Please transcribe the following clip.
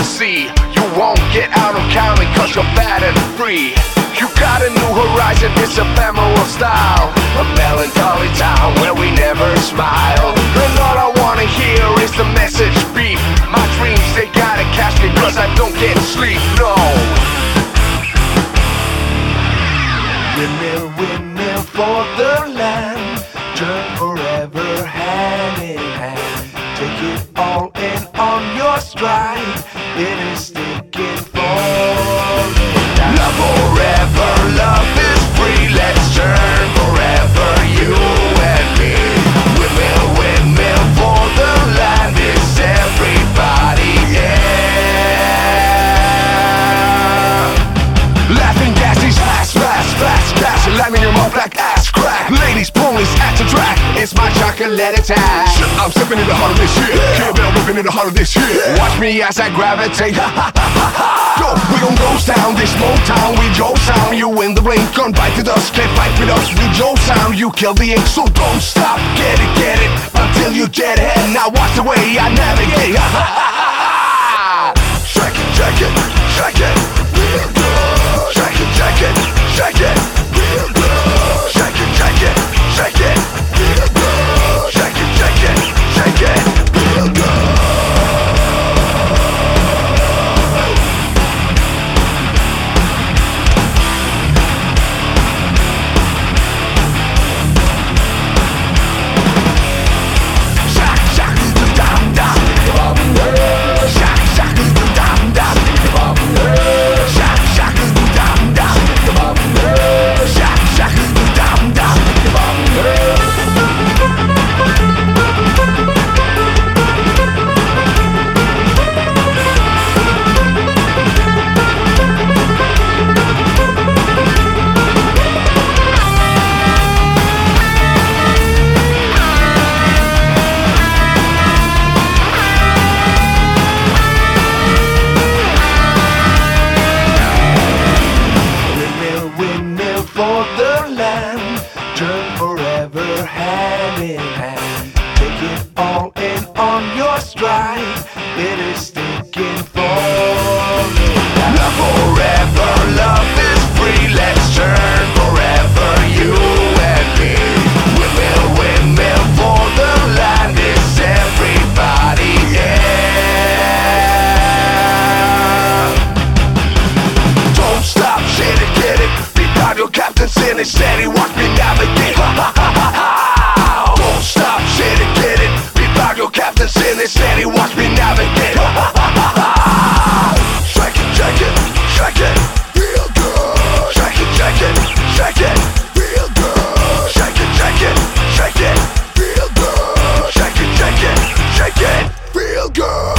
sea. You won't get out of counting cause you're bad and free. You got a new horizon, it's ephemeral style. A melancholy town where we never smile. And all I wanna hear is the message beep. My dreams, they gotta catch me cause I don't get sleep, no. Windmill, windmill for the land, turn forever hand in hand. Take it all in on your stride, it is sticking for love forever, love is free. Let's turn forever, you and me. Windmill, windmill for the land, it's everybody, yeah. Laughing gas, these fast, fast, fast gas, lining them up like ass crack. Ladies, ponies at the track, it's my chocolate attack. I'm stepping in the heart of this shit, can't bell ripping in the heart of this shit. Watch me as I gravitate, ha ha ha ha ha. Go, we gon' ghost town, this Motown, we Joe sound. You in the blink, gun bite the dust, can't fight with us, we Joe sound. You kill the ink, so don't stop, get it, until you get it. Now watch the way I navigate, ha ha ha ha. Shake it, shake it, shake it, real good. Shake it, shake it, shake it, real good. Shake it, shake it, shake it, real good. Shake it, shake it, shake it, real good. For the land, turn forever hand in hand. Take it all in on your stride, it is sticking for love forever, love is free. Let's turn forever, you and me. Windmill, windmill for the land, it's everybody, yeah. Don't stop, shit it, get it. Your captain's in it, steady, watch me navigate. Ha ha ha ha ha. Don't stop, shit it, get it. Be proud, your captain's in it, steady, watch me navigate. Ha ha ha ha ha. Shake it, shake it, shake it, real good. Shake it, shake it, shake it, real good. Shake it, shake it, shake it, real good. Shake it, shake it, shake it, real good.